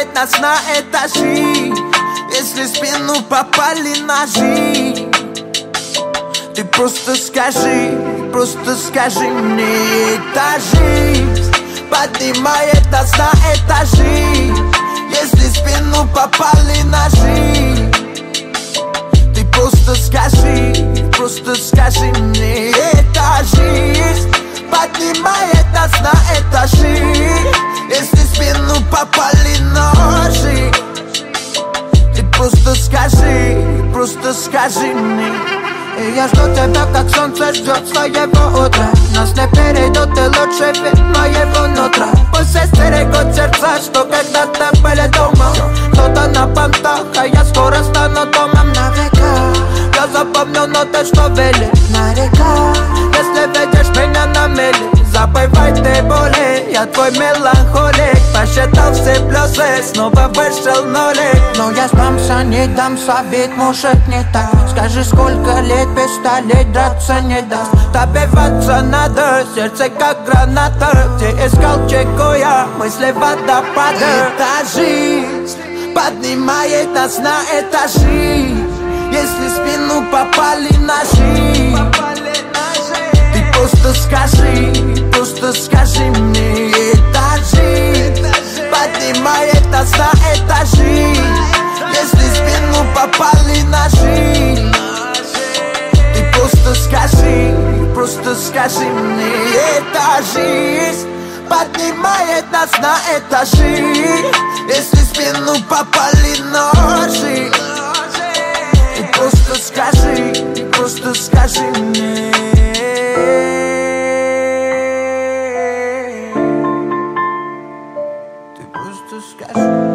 поднимает нас на этажи. Если в спину попали ножи, ты просто скажи мне. Это жизнь поднимает нас на этажи. Если в спину попали ножи, ты просто скажи мне. Это жизнь поднимает нас на этажи. Если в спину попали ножи, ты просто скажи мне. И я жду тебя, как солнце ждет своего утра. Нас не перейдут, ты лучше вид моего нутра. Пусть стерегут сердца, что когда-то были дома. Кто-то на понтах, а я скоро стану домом на века. Я запомню ноты, что вели на река. Если видишь меня на мели, забывай ты боли. Я твой меланхолик, посчитал все плюсы, снова вышел нулик. Но я сдамся, не дам совет, может не так. Скажи, сколько лет пистолет драться не даст. Добиваться надо, сердце как граната. Где искал чеку я, мысли водопады. Это жизнь поднимает нас на этажи. Если в спину попали ножи, ты просто скажи мне. Это жизнь поднимает нас на этажи. Если в спину попали ножи, ты просто скажи мне. Это жизнь поднимает нас на этажи. Если в спину попали ножи, ты просто скажи мне. Ты просто скажи.